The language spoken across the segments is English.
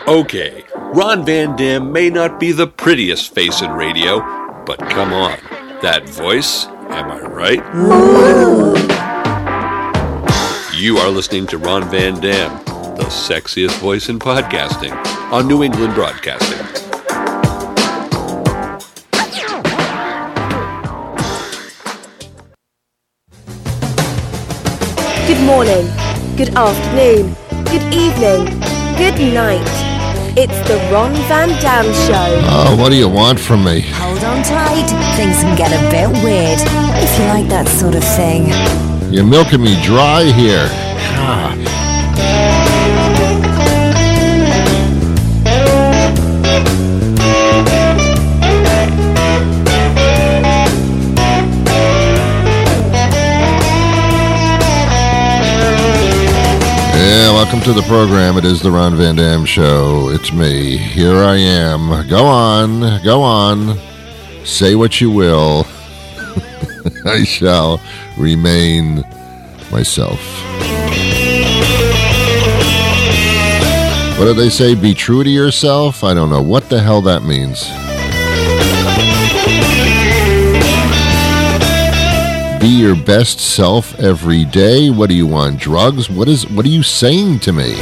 Okay, Ron Van Dam may not be the prettiest face in radio, but come on, that voice, am I right? Ooh. You are listening to Ron Van Dam, the sexiest voice in podcasting, on New England Broadcasting. Good morning, good afternoon, good evening, good night. It's the Ron Van Dam Show. Oh, what do you want from me? Hold on tight. Things can get a bit weird, if you like that sort of thing. You're milking me dry here. Ah. Yeah, welcome to the program. It is the Ron Van Dam Show. It's me. Here I am. Go on. Say what you will. I shall remain myself. What do they say? Be true to yourself? I don't know what the hell that means. Be your best self every day. What do you want? Drugs? What are you saying to me?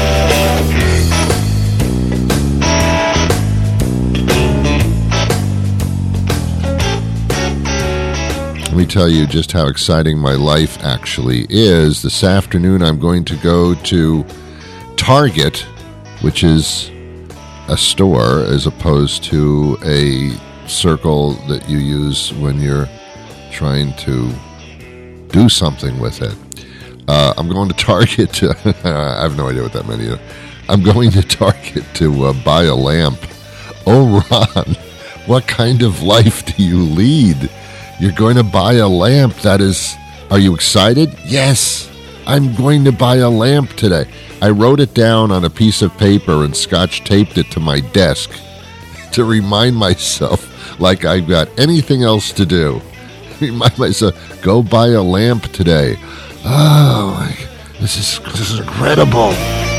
Let me tell you just how exciting my life actually is. This afternoon I'm going to go to Target, which is a store as opposed to a circle that you use when you're trying to do something with it. I'm going to Target. I have no idea what that meant. I'm going to Target to buy a lamp. Oh, Ron, what kind of life do you lead? You're going to buy a lamp. Are you excited? Yes, I'm going to buy a lamp today. I wrote it down on a piece of paper and scotch taped it to my desk to remind myself like I've got anything else to do. Remind myself, go buy a lamp today. Oh, this is incredible.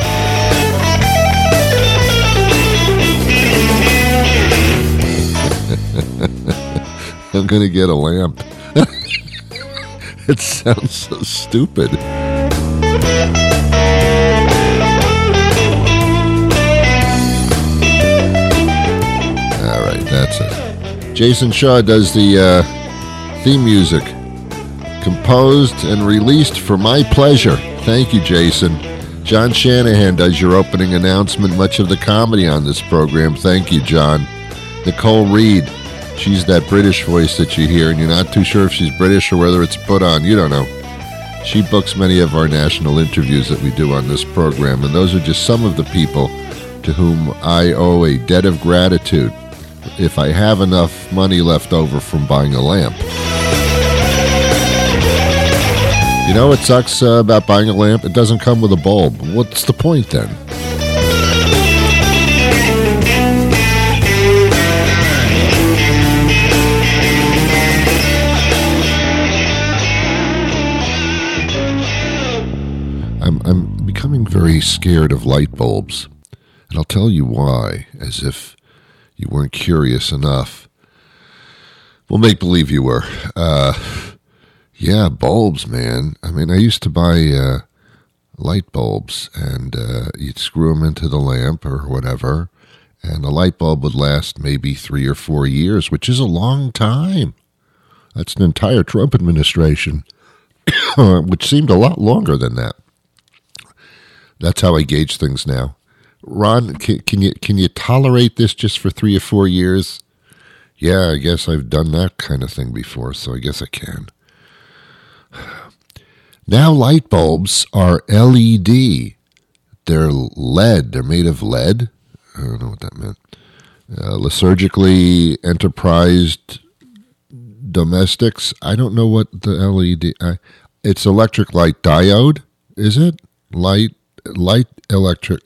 I'm going to get a lamp. It sounds so stupid. All right, that's it. Jason Shaw does the theme music, composed and released for my pleasure. Thank you, Jason. John Shanahan does your opening announcement, much of the comedy on this program. Thank you, John. Nicole Reed, she's that British voice that you hear, and you're not too sure if she's British or whether it's put on. You don't know. She books many of our national interviews that we do on this program, and those are just some of the people to whom I owe a debt of gratitude if I have enough money left over from buying a lamp. You know what sucks about buying a lamp? It doesn't come with a bulb. What's the point then? I'm becoming very scared of light bulbs, and I'll tell you why, as if you weren't curious enough. Well, make believe you were. Yeah, bulbs, man. I mean, I used to buy light bulbs, and you'd screw them into the lamp or whatever, and a light bulb would last maybe 3 or 4 years, which is a long time. That's an entire Trump administration, which seemed a lot longer than that. That's how I gauge things now. Ron, can you tolerate this just for 3 or 4 years? Yeah, I guess I've done that kind of thing before, so I guess I can. Now light bulbs are LED. They're LED. They're made of lead. I don't know what that meant. Liturgically enterprised domestics. I don't know what the LED... it's electric light diode, is it? Light electric...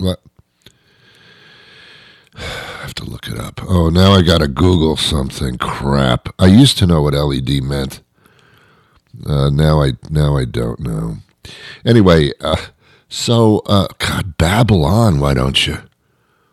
I have to look it up. Oh, now I got to Google something. Crap. I used to know what LED meant. Now I don't know. Anyway, God, babble on, why don't you?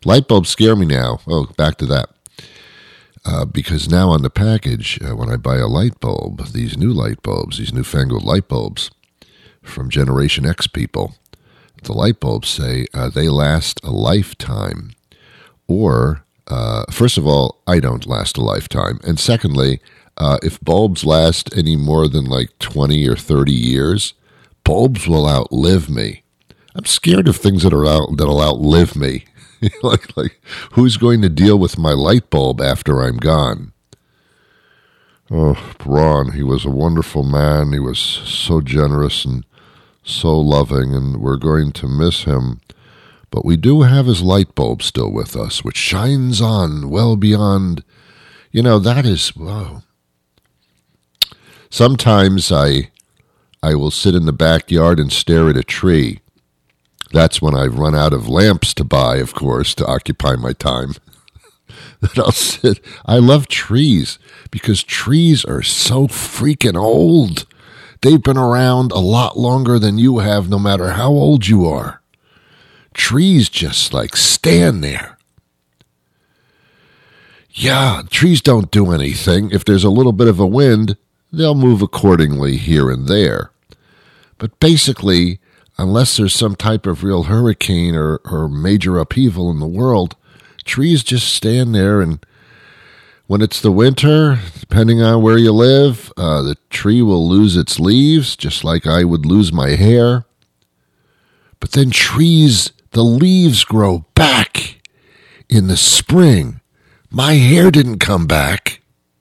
Light bulbs scare me now. Oh, back to that. Because now on the package, when I buy a light bulb, these new light bulbs, these newfangled light bulbs from Generation X people, the light bulbs say they last a lifetime. Or, first of all, I don't last a lifetime. And secondly, if bulbs last any more than like 20 or 30 years, bulbs will outlive me. I'm scared of things that'll outlive me. like, who's going to deal with my light bulb after I'm gone? Oh, Ron, he was a wonderful man. He was so generous and so loving, and we're going to miss him. But we do have his light bulb still with us, which shines on well beyond, that is, whoa. Sometimes I will sit in the backyard and stare at a tree. That's when I've run out of lamps to buy, of course, to occupy my time. That I'll sit. I love trees because trees are so freaking old. They've been around a lot longer than you have, no matter how old you are. Trees just stand there. Yeah, trees don't do anything. If there's a little bit of a wind, they'll move accordingly here and there. But basically, unless there's some type of real hurricane or major upheaval in the world, trees just stand there, and when it's the winter, depending on where you live, the tree will lose its leaves, just like I would lose my hair. But then trees, the leaves grow back in the spring. My hair didn't come back.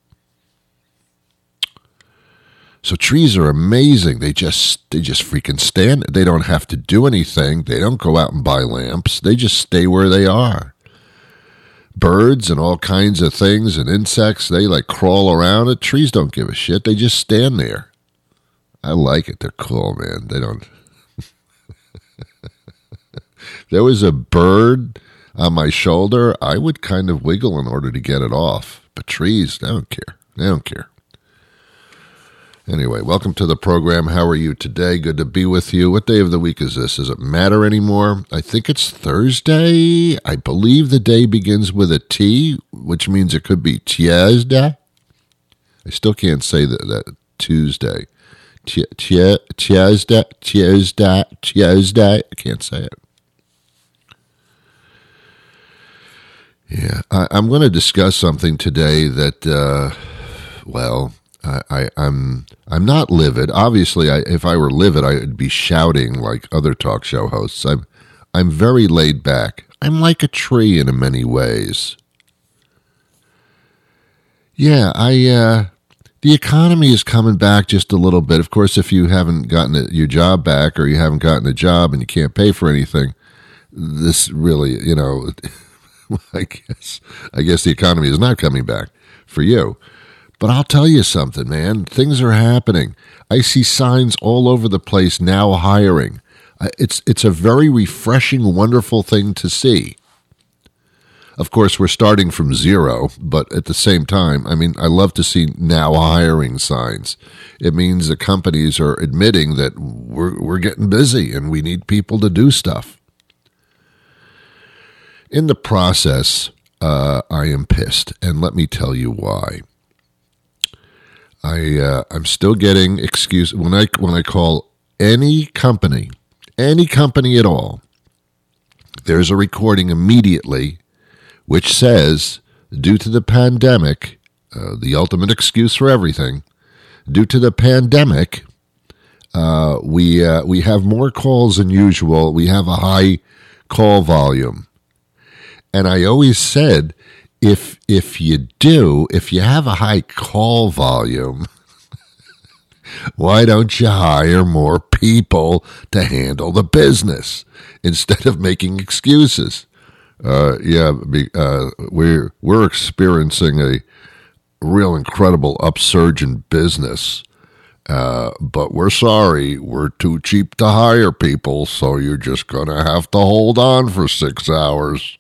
So trees are amazing. They just freaking stand. They don't have to do anything. They don't go out and buy lamps. They just stay where they are. Birds and all kinds of things and insects, they crawl around it. Trees don't give a shit. They just stand there. I like it. They're cool, man. They don't. There was a bird on my shoulder. I would kind of wiggle in order to get it off. But trees, they don't care. They don't care. Anyway, welcome to the program. How are you today? Good to be with you. What day of the week is this? Does it matter anymore? I think it's Thursday. I believe the day begins with a T, which means it could be Tuesday. I still can't say that Tuesday. Tuesday. I can't say it. Yeah, I'm going to discuss something today that, I'm not livid. Obviously, if I were livid, I'd be shouting like other talk show hosts. I'm very laid back. I'm like a tree in many ways. Yeah, the economy is coming back just a little bit. Of course, if you haven't gotten your job back or you haven't gotten a job and you can't pay for anything, this really, I guess the economy is not coming back for you. But I'll tell you something, man. Things are happening. I see signs all over the place now hiring. It's a very refreshing, wonderful thing to see. Of course, we're starting from zero, but at the same time, I love to see now hiring signs. It means the companies are admitting that we're getting busy and we need people to do stuff. In the process, I am pissed, and let me tell you why. I'm still getting excuses when I call any company at all. There's a recording immediately which says, due to the pandemic, the ultimate excuse for everything, due to the pandemic, we have more calls than usual. We have a high call volume. And I always said, if you have a high call volume, why don't you hire more people to handle the business instead of making excuses? We're experiencing a real incredible upsurge in business, but we're sorry, we're too cheap to hire people, so you're just going to have to hold on for 6 hours.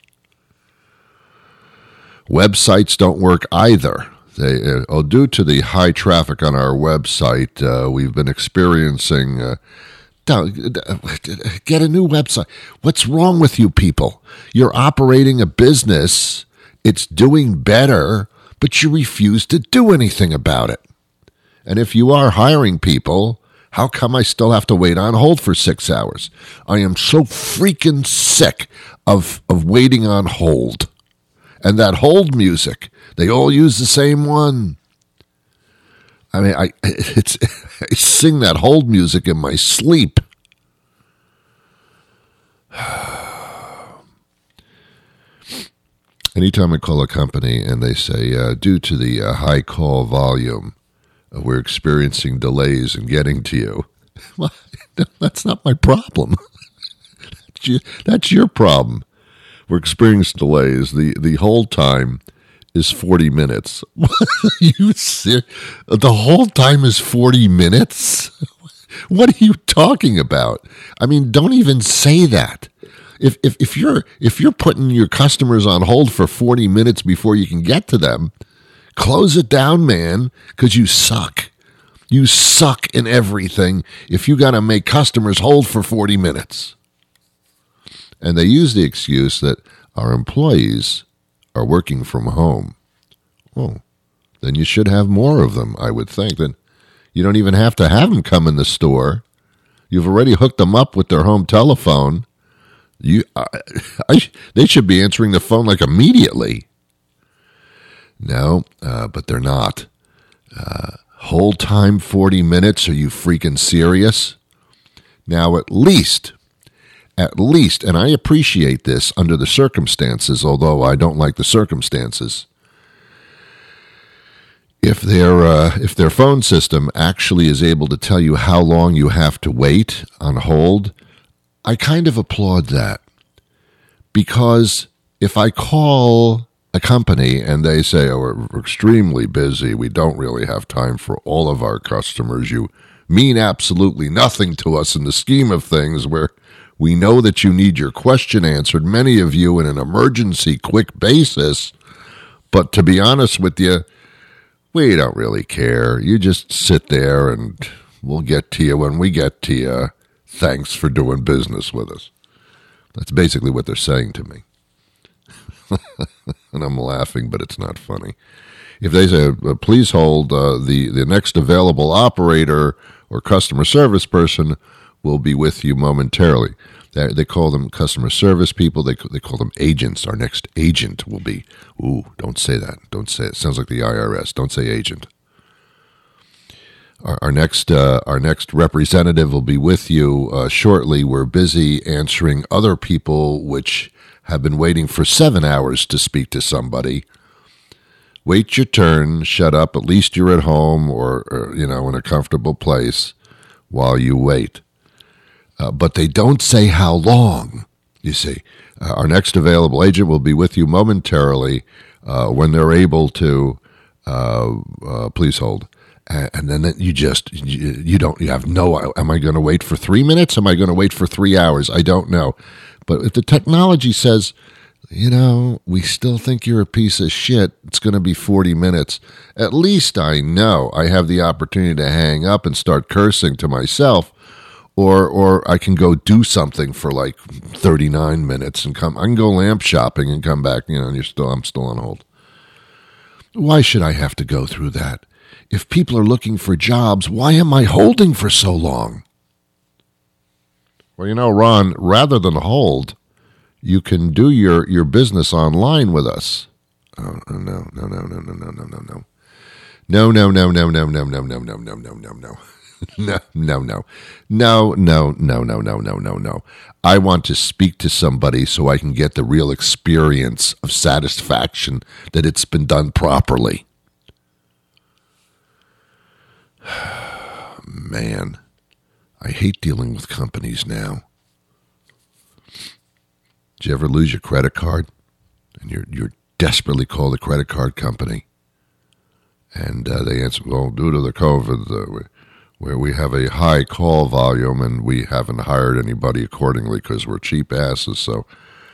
Websites don't work either. Due to the high traffic on our website, we've been experiencing Get a new website. What's wrong with you people? You're operating a business. It's doing better, but you refuse to do anything about it. And if you are hiring people, how come I still have to wait on hold for 6 hours? I am so freaking sick of waiting on hold. And that hold music, they all use the same one. I mean, I sing that hold music in my sleep. Anytime I call a company and they say, due to the high call volume, we're experiencing delays in getting to you. Well, that's not my problem. That's your problem. We're experiencing delays. The hold time is 40 minutes. The whole time is 40 minutes? What are you talking about? I mean, don't even say that. If you're putting your customers on hold for 40 minutes before you can get to them, close it down, man, because you suck. You suck in everything if you got to make customers hold for 40 minutes. And they use the excuse that our employees are working from home. Well, then you should have more of them, I would think. Then you don't even have to have them come in the store. You've already hooked them up with their home telephone. They should be answering the phone like immediately. No, but they're not. Hold time 40 minutes? Are you freaking serious? Now, at least, and I appreciate this under the circumstances, although I don't like the circumstances. If their phone system actually is able to tell you how long you have to wait on hold, I kind of applaud that. Because if I call a company and they say, oh, we're extremely busy, we don't really have time for all of our customers, you mean absolutely nothing to us in the scheme of things, where we know that you need your question answered, many of you in an emergency quick basis, but to be honest with you, we don't really care. You just sit there and we'll get to you when we get to you. Thanks for doing business with us. That's basically what they're saying to me. And I'm laughing, but it's not funny. If they say, please hold, the next available operator or customer service person will be with you momentarily. They call them customer service people. They call them agents. Our next agent will be, don't say that. Don't say it. Sounds like the IRS. Don't say agent. Our next representative will be with you shortly. We're busy answering other people which have been waiting for 7 hours to speak to somebody. Wait your turn. Shut up. At least you're at home or in a comfortable place while you wait. But they don't say how long. You see, our next available agent will be with you momentarily when they're able to. Please hold. And then you have no, am I going to wait for 3 minutes? Am I going to wait for 3 hours? I don't know. But if the technology says, we still think you're a piece of shit, it's going to be 40 minutes, at least I know I have the opportunity to hang up and start cursing to myself, or I can go do something for like 39 minutes and I can go lamp shopping and come back, and I'm still on hold. Why should I have to go through that? If people are looking for jobs, why am I holding for so long? Well, Ron, rather than hold, you can do your business online with us. Oh, no. No. I want to speak to somebody so I can get the real experience of satisfaction that it's been done properly. Man, I hate dealing with companies now. Did you ever lose your credit card and you're desperately call the credit card company? And they answer, well, due to the COVID, where we have a high call volume and we haven't hired anybody accordingly because we're cheap asses. So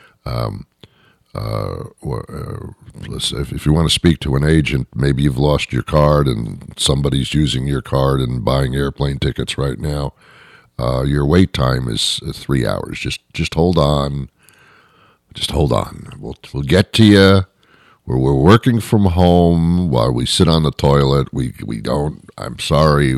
if you want to speak to an agent, maybe you've lost your card and somebody's using your card and buying airplane tickets right now. your wait time is 3 hours. Just hold on. Just hold on. We'll get to you. We're working from home while we sit on the toilet. We don't. I'm sorry.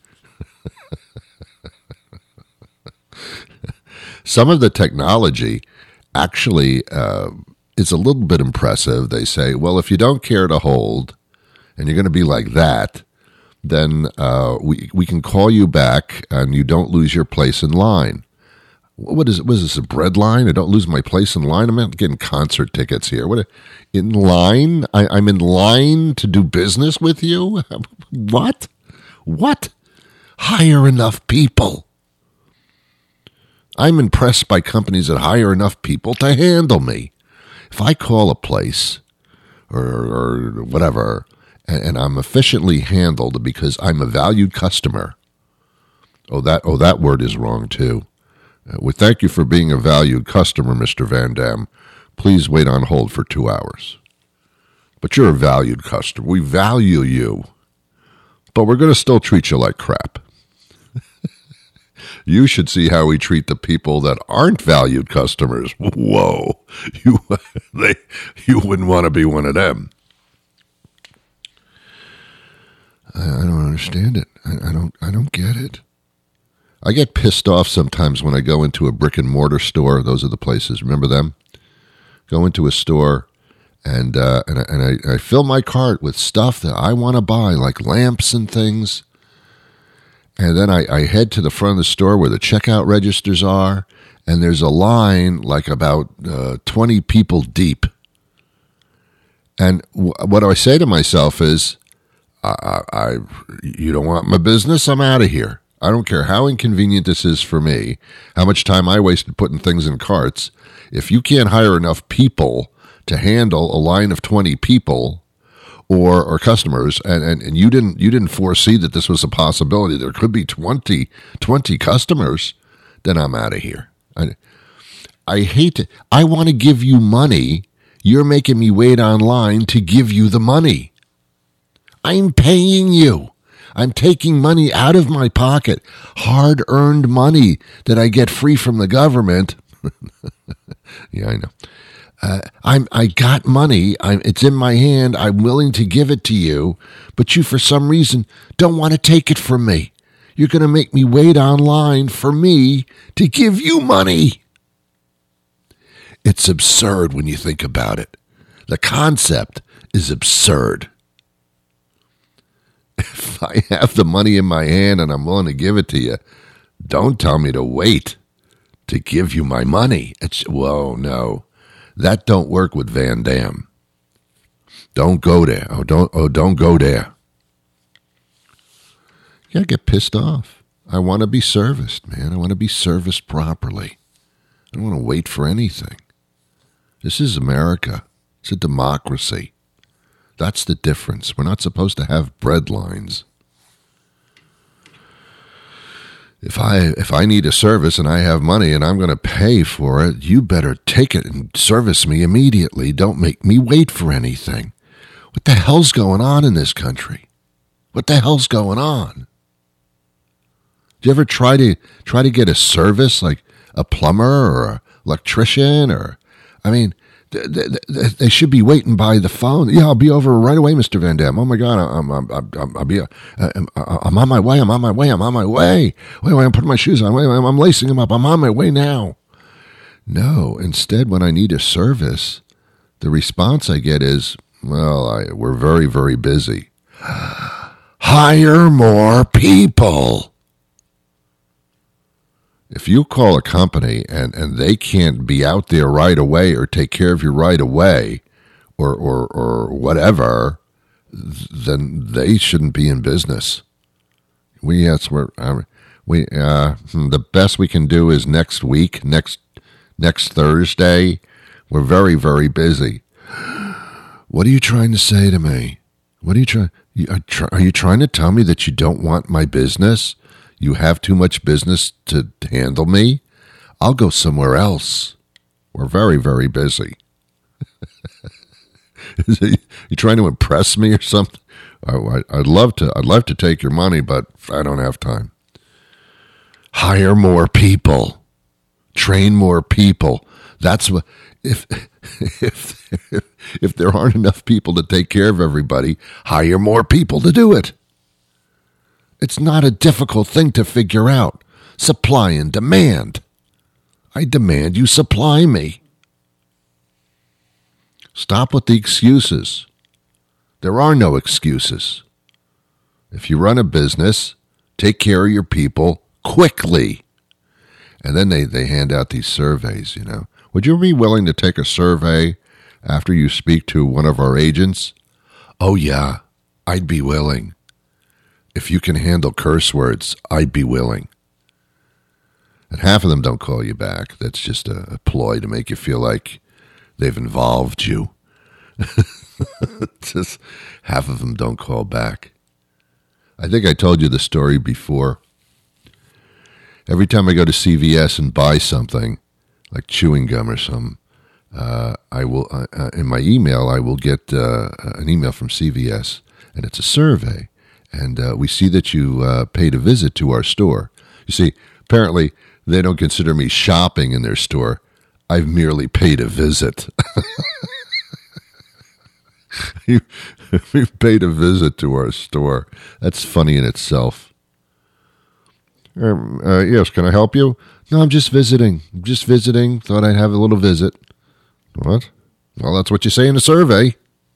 Some of the technology actually is a little bit impressive. They say, well, if you don't care to hold and you're going to be like that, then we can call you back and you don't lose your place in line. What is it? Was this a bread line? I don't lose my place in line. I'm not getting concert tickets here. What? In line? I'm in line to do business with you? What? Hire enough people. I'm impressed by companies that hire enough people to handle me. If I call a place or whatever, and I'm efficiently handled because I'm a valued customer. That word is wrong too. We thank you for being a valued customer, Mr. Van Dam. Please wait on hold for 2 hours. But you're a valued customer. We value you. But we're going to still treat you like crap. You should see how we treat the people that aren't valued customers. Whoa. You wouldn't want to be one of them. I don't understand it. I don't get it. I get pissed off sometimes when I go into a brick and mortar store. Those are the places. Remember them? Go into a store and I fill my cart with stuff that I want to buy, like lamps and things. And then I head to the front of the store where the checkout registers are, and there's a line like about 20 people deep. And what do I say to myself is, you don't want my business? I'm out of here. I don't care how inconvenient this is for me, how much time I wasted putting things in carts. If you can't hire enough people to handle a line of 20 people or customers, and you didn't foresee that this was a possibility, there could be 20 customers, then I'm out of here. I hate it. I want to give you money. You're making me wait online to give you the money. I'm paying you. I'm taking money out of my pocket, hard-earned money that I get free from the government. Yeah, I know. I got money. It's in my hand. I'm willing to give it to you, but you, for some reason, don't want to take it from me. You're going to make me wait online for me to give you money. It's absurd when you think about it. The concept is absurd. If I have the money in my hand and I'm willing to give it to you, don't tell me to wait to give you my money. Whoa, no. That don't work with Van Dam. Don't go there. Don't go there. You gotta get pissed off. I want to be serviced, man. I want to be serviced properly. I don't want to wait for anything. This is America. It's a democracy. That's the difference. We're not supposed to have bread lines. If I need a service and I have money and I'm going to pay for it, you better take it and service me immediately. Don't make me wait for anything. What the hell's going on in this country? What the hell's going on? Do you ever try to get a service like a plumber or an electrician they should be waiting by the phone. Yeah, I'll be over right away, Mr. Van Dam. Oh my God, I'm on my way. I'm on my way. Wait, I'm putting my shoes on. Wait, I'm lacing them up. I'm on my way now. No, instead, when I need a service, the response I get is, well, we're very, very busy. Hire more people. If you call a company and they can't be out there right away or take care of you right away or whatever, then they shouldn't be in business. The best we can do is next week, next Thursday. We're very, very busy. What are you trying to say to me? What are you trying? Are you trying to tell me that you don't want my business? You have too much business to handle me? I'll go somewhere else. We're very, very busy. You trying to impress me or something? I'd love to take your money, but I don't have time. Hire more people. Train more people. That's what, if there aren't enough people to take care of everybody, hire more people to do it. It's not a difficult thing to figure out. Supply and demand. I demand you supply me. Stop with the excuses. There are no excuses. If you run a business, take care of your people quickly. And then they hand out these surveys, you know. Would you be willing to take a survey after you speak to one of our agents? Oh, yeah, I'd be willing. If you can handle curse words, I'd be willing. And half of them don't call you back. That's just a ploy to make you feel like they've involved you. Just half of them don't call back. I think I told you the story before. Every time I go to CVS and buy something, like chewing gum or something, I will in my email I will get an email from CVS, and it's a survey, and we see that you paid a visit to our store. You see, apparently they don't consider me shopping in their store. I've merely paid a visit. You've paid a visit to our store. That's funny in itself. Yes, can I help you? No, I'm just visiting. Thought I'd have a little visit. What? Well, that's what you say in the survey.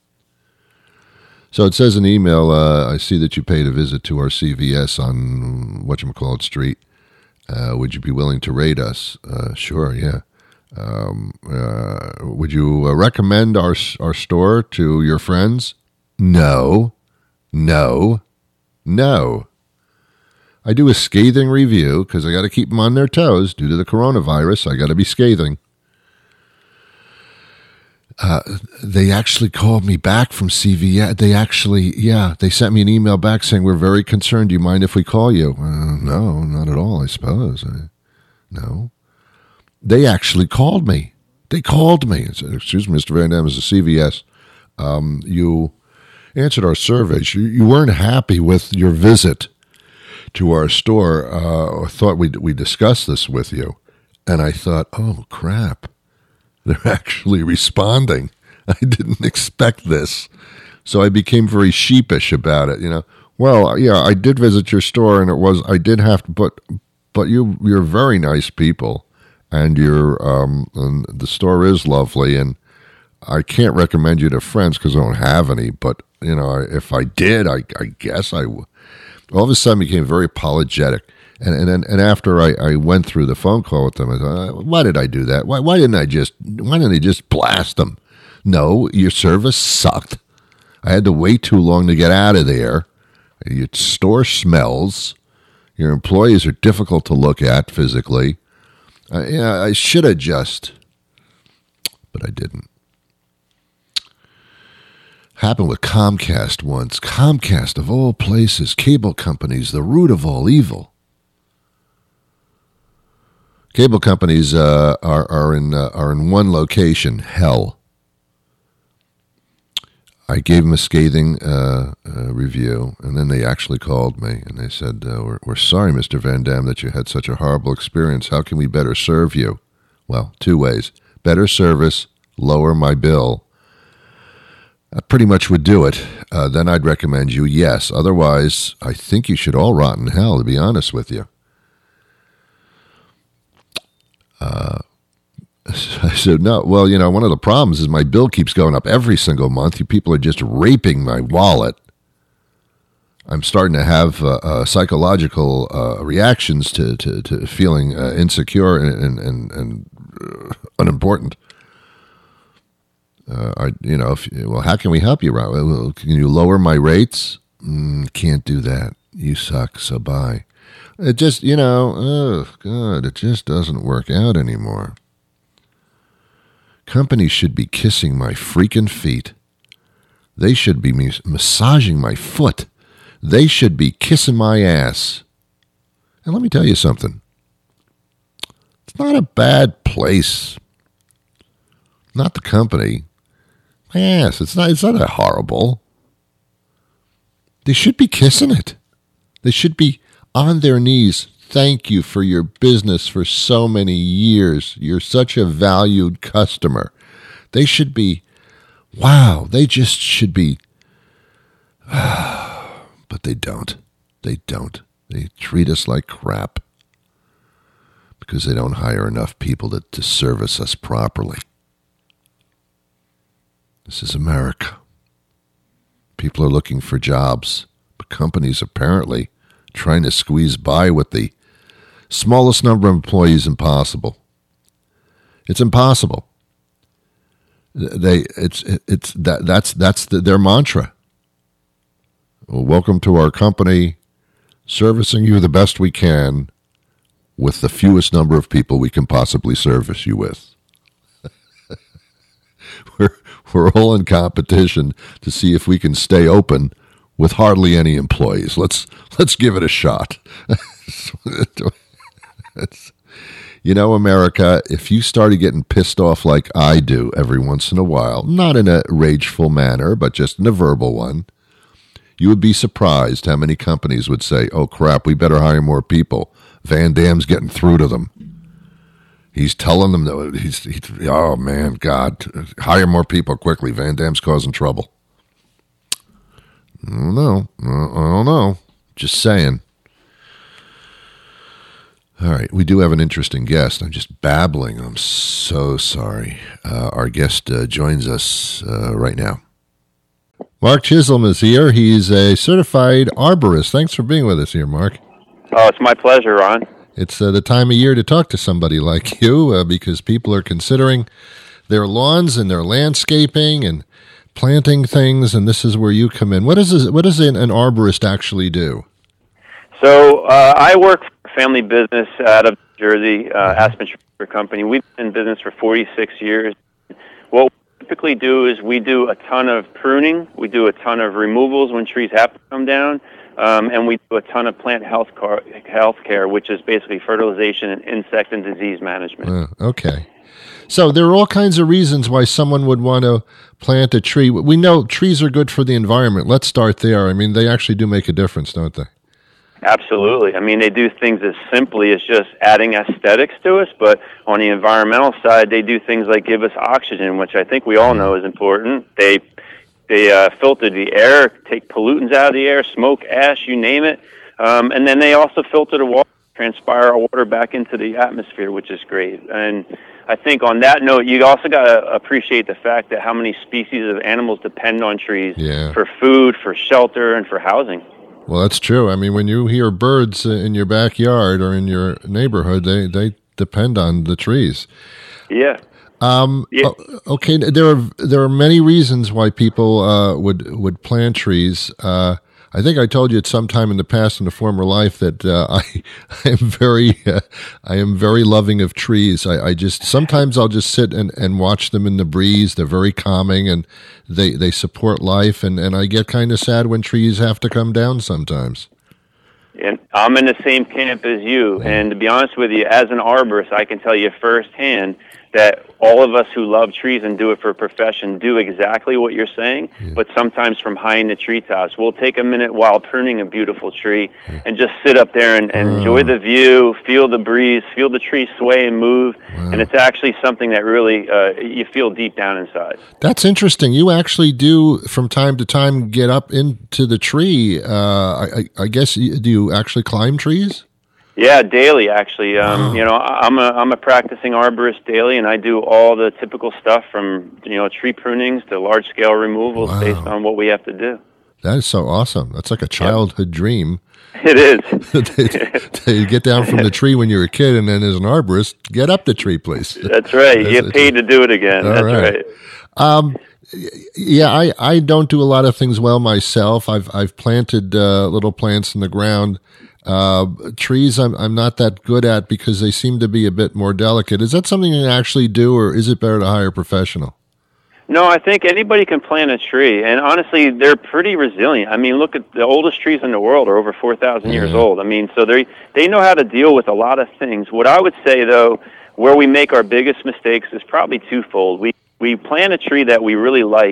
So it says in the email, I see that you paid a visit to our CVS on whatchamacallit Street. Would you be willing to rate us? Sure, yeah. Would you recommend our store to your friends? No. I do a scathing review because I got to keep them on their toes due to the coronavirus. I got to be scathing. They actually called me back from CVS. They sent me an email back saying, we're very concerned. Do you mind if we call you? No, not at all, I suppose. No. They actually called me. They called me and said, excuse me, Mr. Van Dam, is the CVS. You answered our surveys. You weren't happy with your visit to our store. I thought we discussed this with you. And I thought, oh, crap. They're actually responding. I didn't expect this. So I became very sheepish about it, you know. Well, yeah, I did visit your store, and I did have to, but you're very nice people, and and the store is lovely, and I can't recommend you to friends because I don't have any, but, you know, if I did, I guess I would. All of a sudden became very apologetic. And after I went through the phone call with them, I thought, why did I do that? Why didn't I just blast them? No, your service sucked. I had to wait too long to get out of there. Your store smells. Your employees are difficult to look at physically. I should have just, but I didn't. Happened with Comcast once. Comcast, of all places, cable companies, the root of all evil. Cable companies are in one location, hell. I gave them a scathing review, and then they actually called me, and they said, we're sorry, Mr. Van Dam, that you had such a horrible experience. How can we better serve you? Well, two ways. Better service, lower my bill. I pretty much would do it. Then I'd recommend you, yes. Otherwise, I think you should all rot in hell, to be honest with you. I said, no, well, you know, one of the problems is my bill keeps going up every single month. You people are just raping my wallet. I'm starting to have psychological reactions to feeling insecure and unimportant. How can we help you, Rob? Well, can you lower my rates? Can't do that. You suck, so bye. It just, oh, God, it just doesn't work out anymore. Companies should be kissing my freaking feet. They should be massaging my foot. They should be kissing my ass. And let me tell you something. It's not a bad place. Not the company. My ass. It's not that horrible. They should be kissing it. They should be on their knees thank you for your business for so many years. You're such a valued customer. They should be, wow, they just should be, but they don't. They don't. They treat us like crap because they don't hire enough people to service us properly. This is America. People are looking for jobs, but companies apparently trying to squeeze by with the smallest number of employees impossible. It's impossible. That's their mantra. Well, welcome to our company, servicing you the best we can with the fewest number of people we can possibly service you with. We're all in competition to see if we can stay open with hardly any employees. Let's give it a shot. You know, America, if you started getting pissed off like I do every once in a while, not in a rageful manner, but just in a verbal one, you would be surprised how many companies would say, oh, crap, we better hire more people. Van Damme's getting through to them. He's telling them that oh, man, God, hire more people quickly. Van Damme's causing trouble. I don't know. Just saying. All right, we do have an interesting guest. I'm just babbling. I'm so sorry. Our guest joins us right now. Mark Chisholm is here. He's a certified arborist. Thanks for being with us here, Mark. Oh, it's my pleasure, Ron. It's the time of year to talk to somebody like you because people are considering their lawns and their landscaping and planting things, and this is where you come in. What does an arborist actually do? So I work for a family business out of Jersey, Aspen Tree Company. We've been in business for 46 years. What we typically do is we do a ton of pruning. We do a ton of removals when trees have to come down. And we do a ton of plant health care, which is basically fertilization and insect and disease management. Okay. So there are all kinds of reasons why someone would want to plant a tree. We know trees are good for the environment. Let's start there. I mean, they actually do make a difference, don't they? Absolutely. I mean, they do things as simply as just adding aesthetics to us, but on the environmental side, they do things like give us oxygen, which I think we all know is important. They filter the air, take pollutants out of the air, smoke, ash, you name it. And then they also filter the water, transpire our water back into the atmosphere, which is great. And I think on that note, you also got to appreciate the fact that how many species of animals depend on trees for food, for shelter, and for housing. Well, that's true. I mean, when you hear birds in your backyard or in your neighborhood, they depend on the trees. Yeah. Okay, there are many reasons why people would plant trees. I think I told you at some time in the past in a former life that I am very loving of trees. Sometimes I'll just sit and watch them in the breeze. They're very calming and they support life. And I get kind of sad when trees have to come down sometimes. And I'm in the same camp as you. And to be honest with you, as an arborist, I can tell you firsthand that all of us who love trees and do it for a profession do exactly what you're saying, but sometimes from high in the treetops. We'll take a minute while pruning a beautiful tree and just sit up there and enjoy the view, feel the breeze, feel the tree sway and move, and it's actually something that really you feel deep down inside. That's interesting. You actually do, from time to time, get up into the tree. I guess, do you actually climb trees? Yeah, daily actually. You know, I'm a practicing arborist daily, and I do all the typical stuff from tree prunings to large scale removals based on what we have to do. That is so awesome. That's like a childhood dream. It is. You get down from the tree when you're a kid, and then as an arborist, get up the tree, please. That's right. You get paid to do it again. That's right. Yeah, I don't do a lot of things well myself. I've planted little plants in the ground. Trees I'm not that good at because they seem to be a bit more delicate. Is that something you actually do, or is it better to hire a professional? No, I think anybody can plant a tree, and honestly, they're pretty resilient. I mean, look at the oldest trees in the world are over 4,000 years old. I mean, so they know how to deal with a lot of things. What I would say, though, where we make our biggest mistakes is probably twofold. We plant a tree that we really like,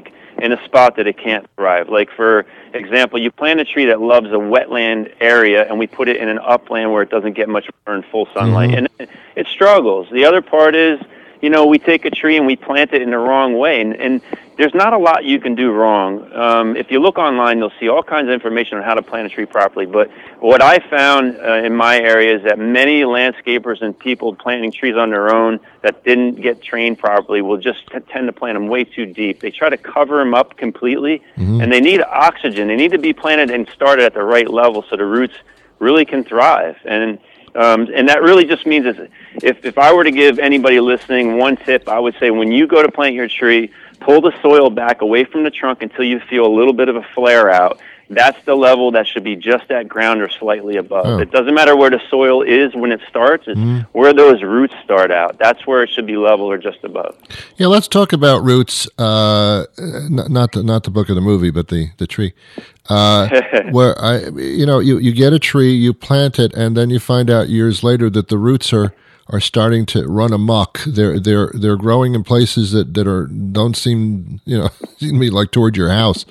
in a spot that it can't thrive. Like, for example, you plant a tree that loves a wetland area, and we put it in an upland where it doesn't get much or in full sunlight, and it struggles. The other part is, we take a tree and we plant it in the wrong way, and there's not a lot you can do wrong. If you look online, you'll see all kinds of information on how to plant a tree properly. But what I found in my area is that many landscapers and people planting trees on their own that didn't get trained properly will just tend to plant them way too deep. They try to cover them up completely, and they need oxygen. They need to be planted and started at the right level so the roots really can thrive. And that really just means if I were to give anybody listening one tip, I would say when you go to plant your tree, pull the soil back away from the trunk until you feel a little bit of a flare out. That's the level that should be just at ground or slightly above. Oh. It doesn't matter where the soil is when it starts. It's where those roots start out. That's where it should be level or just above. Yeah, let's talk about roots. Not the book of the movie, but the tree. Where you get a tree, you plant it, and then you find out years later that the roots are starting to run amok. They're growing in places that don't seem to be like toward your house.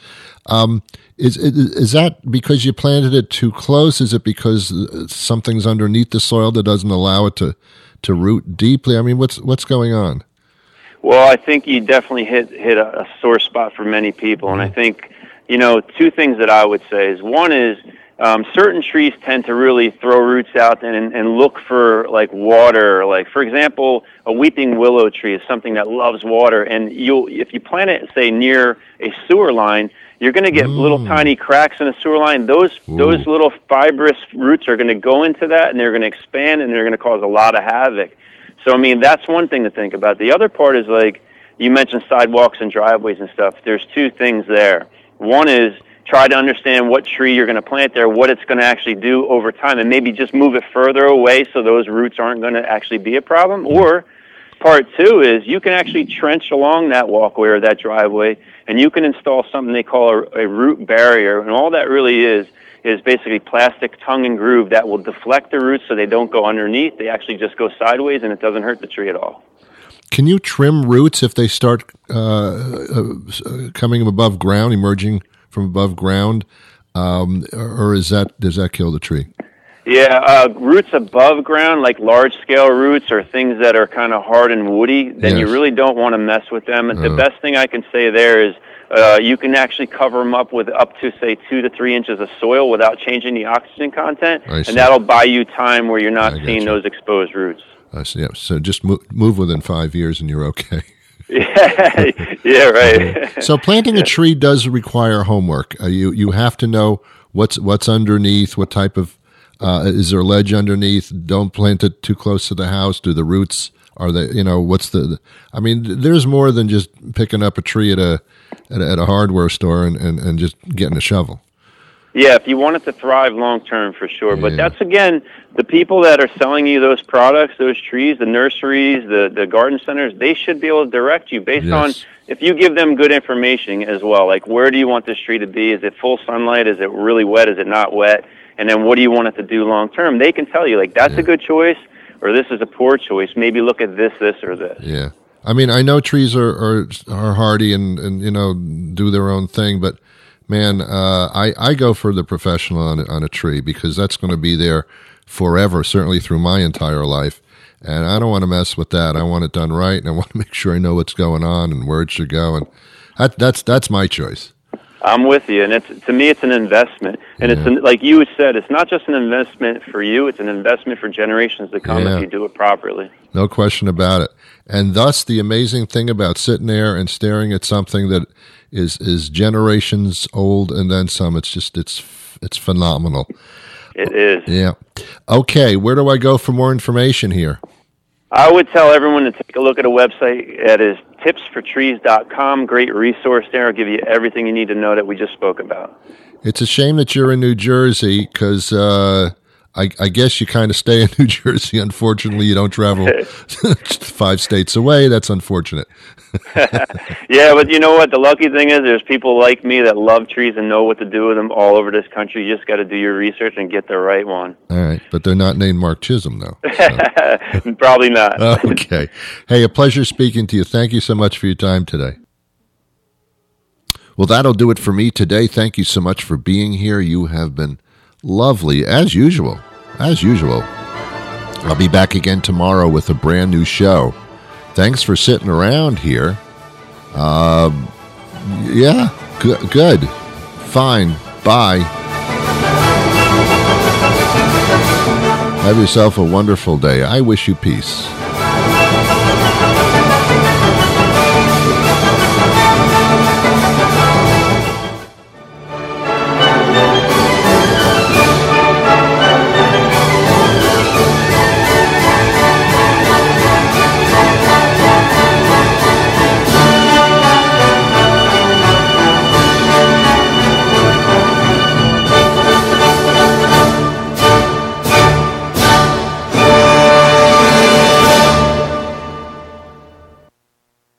Is that because you planted it too close? Is it because something's underneath the soil that doesn't allow it to root deeply? I mean, what's going on? Well, I think you definitely hit a sore spot for many people, and I think two things that I would say is, one is certain trees tend to really throw roots out and look for like water. Like, for example, a weeping willow tree is something that loves water, and if you plant it, say, near a sewer line, you're going to get little tiny cracks in the sewer line. Those little fibrous roots are going to go into that, and they're going to expand, and they're going to cause a lot of havoc. So, I mean, that's one thing to think about. The other part is, like, you mentioned sidewalks and driveways and stuff. There's two things there. One is try to understand what tree you're going to plant there, what it's going to actually do over time, and maybe just move it further away so those roots aren't going to actually be a problem. Or part two is you can actually trench along that walkway or that driveway, and you can install something they call a root barrier, and all that really is basically plastic tongue and groove that will deflect the roots so they don't go underneath. They actually just go sideways, and it doesn't hurt the tree at all. Can you trim roots if they start coming above ground, emerging from above ground, or does that kill the tree? Yeah, roots above ground, like large-scale roots or things that are kind of hard and woody, then you really don't want to mess with them. And the best thing I can say there is you can actually cover them up with up to, say, 2 to 3 inches of soil without changing the oxygen content, and that'll buy you time where you're not seeing those exposed roots. Yeah, so just move within 5 years and you're okay. Yeah, right. So planting a tree does require homework. You have to know what's underneath, what type of is there ledge underneath? Don't plant it too close to the house. Do the roots, are they, I mean, there's more than just picking up a tree at a hardware store and just getting a shovel. Yeah, if you want it to thrive long-term, for sure. But that's, again, the people that are selling you those products, those trees, the nurseries, the garden centers, they should be able to direct you based on, if you give them good information as well, like where do you want this tree to be? Is it full sunlight? Is it really wet? Is it not wet? And then what do you want it to do long-term? They can tell you, like, that's a good choice, or this is a poor choice. Maybe look at this, or this. Yeah. I mean, I know trees are hardy and do their own thing, but man, I go for the professional on a tree because that's going to be there forever, certainly through my entire life. And I don't want to mess with that. I want it done right, and I want to make sure I know what's going on and where it should go. And that's my choice. I'm with you, and to me, it's an investment. And it's like you said, it's not just an investment for you; it's an investment for generations to come if you do it properly. No question about it. And thus, the amazing thing about sitting there and staring at something that is generations old and then some, it's phenomenal. It is. Yeah. Okay, where do I go for more information here? I would tell everyone to take a look at a website that is tipsfortrees.com. Great resource there. I'll give you everything you need to know that we just spoke about. It's a shame that you're in New Jersey because I guess you kind of stay in New Jersey. Unfortunately, you don't travel 5 states away. That's unfortunate. Yeah, but you know what? The lucky thing is there's people like me that love trees and know what to do with them all over this country. You just got to do your research and get the right one. All right, but they're not named Mark Chisholm, though. So. Probably not. Okay. Hey, a pleasure speaking to you. Thank you so much for your time today. Well, that'll do it for me today. Thank you so much for being here. You have been lovely, as usual. As usual. I'll be back again tomorrow with a brand new show. Thanks for sitting around here. Yeah, good. Fine. Bye. Have yourself a wonderful day. I wish you peace.